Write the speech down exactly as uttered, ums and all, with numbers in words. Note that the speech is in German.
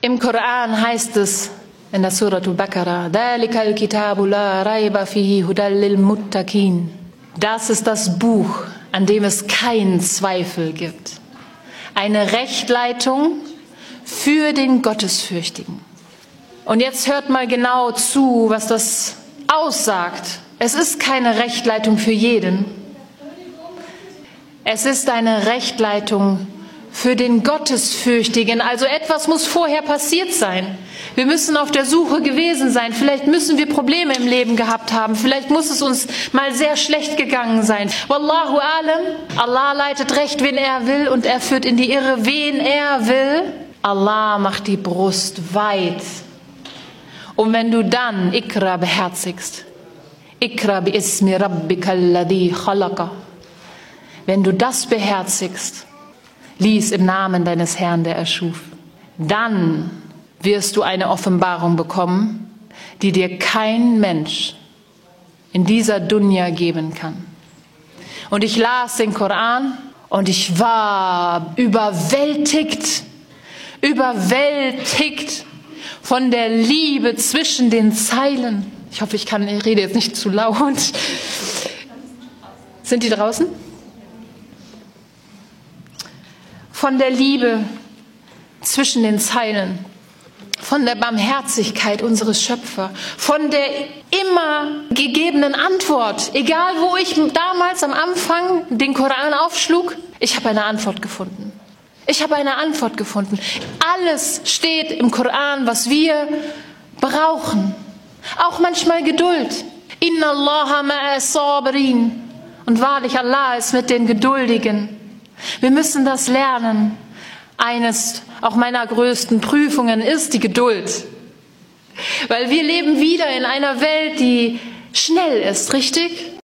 Im Koran heißt es in der Surah Al-Baqarah, ذَلِكَ الْكِتَابُ لَا رَيْبَ فِيهِ هُدًى لِلْمُتَّقِينَ. Das ist das Buch, an dem es keinen Zweifel gibt. Eine Rechtleitung für den Gottesfürchtigen. Und jetzt hört mal genau zu, was das aussagt. Es ist keine Rechtleitung für jeden. Es ist eine Rechtleitung für den Gottesfürchtigen. Also etwas muss vorher passiert sein. Wir müssen auf der Suche gewesen sein. Vielleicht müssen wir Probleme im Leben gehabt haben. Vielleicht muss es uns mal sehr schlecht gegangen sein. Wallahu alam. Allah leitet recht, wen er will, und er führt in die Irre, wen er will. Allah macht die Brust weit. Und wenn du dann Ikra beherzigst, Ikra bi ismi rabbika alladhi khalaqa, wenn du das beherzigst, lies im Namen deines Herrn, der erschuf, dann wirst du eine Offenbarung bekommen, die dir kein Mensch in dieser Dunya geben kann. Und ich las den Koran und ich war überwältigt, überwältigt von der Liebe zwischen den Zeilen. Ich hoffe, ich kann, ich rede jetzt nicht zu laut. Sind die draußen? Von der Liebe zwischen den Zeilen, von der Barmherzigkeit unseres Schöpfers, von der immer gegebenen Antwort. Egal, wo ich damals am Anfang den Koran aufschlug, ich habe eine Antwort gefunden. Ich habe eine Antwort gefunden. Alles steht im Koran, was wir brauchen. Auch manchmal Geduld. Inna Allaha ma'as sabirin. Und wahrlich, Allah ist mit den Geduldigen. Wir müssen das lernen. Eines auch meiner größten Prüfungen ist die Geduld. Weil wir leben wieder in einer Welt, die schnell ist, richtig?